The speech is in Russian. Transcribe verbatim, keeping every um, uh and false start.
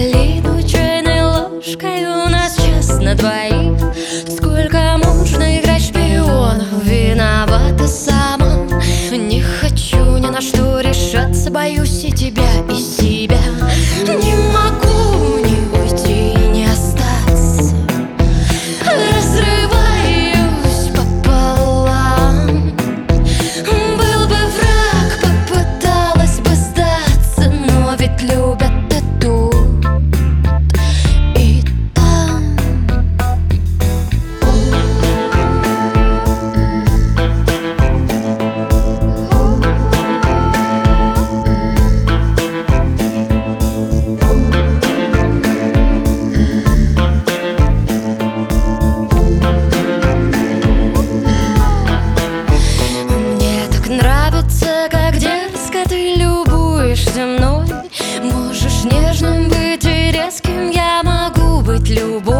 малину чайной ложкой. У нас час на двоих. Сколько можно играть шпионов? Виновата сама. Не хочу ни на что решаться, боюсь и тебя, и себя. Не могу ни уйти, ни остаться. Разрываюсь пополам. Был бы враг, попыталась бы сдаться, но ведь любят и тут, и там. Мне так нравится, как дерзко ты любуешься мной. Можешь нежным быть и резким, я могу быть любой.